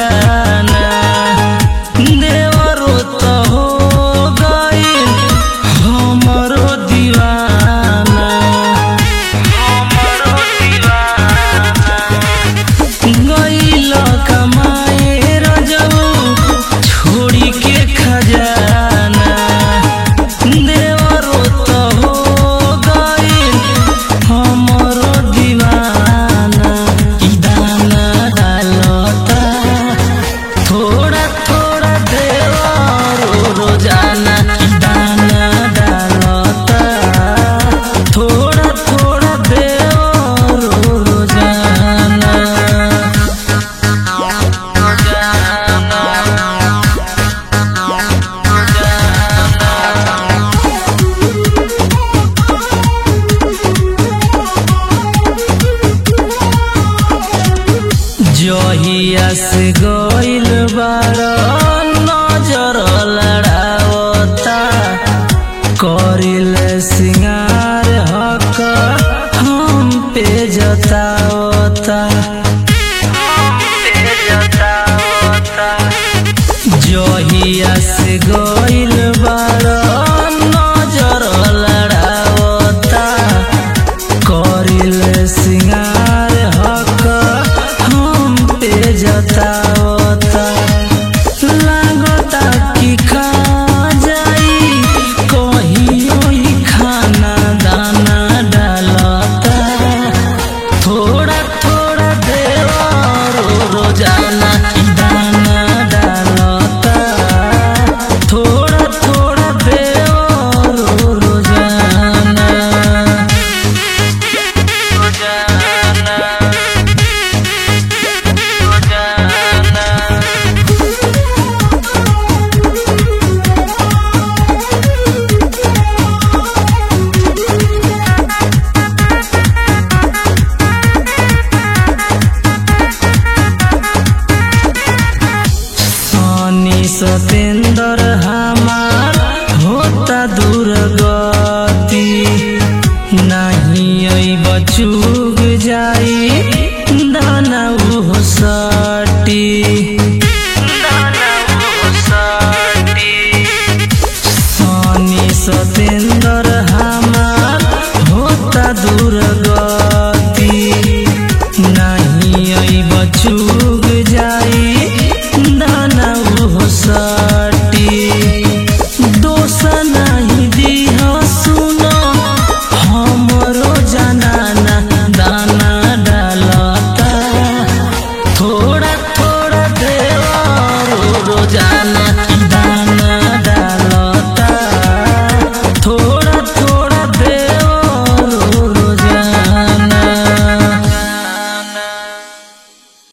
खजाना देवरो तो हो गइल हमरो दीवाना गइल कमाए रजऊ छोड़ी के खजाना देवरो तो हो गइल हमरो दीवाना ई दाना डालता थोड़ा थोड़ा देवरो रोजाना ई दाना डालता थोड़ा थोड़ा देवरो रोजाना जहिया से गइल बारा नजर लड़ावता करिल सिंगार हक हम पे जतावता जहिया से गइल बारा नजर लड़ावता करिल सिंगार हक हम पे जतावता लागता कि खा जाई कहियो ही खाना दाना डालता थोड़ा थोड़ा देवरो रोजाना ई दाना डालता थोड़ा थोड़ा देवरो रोजाना सनी सतेंद्र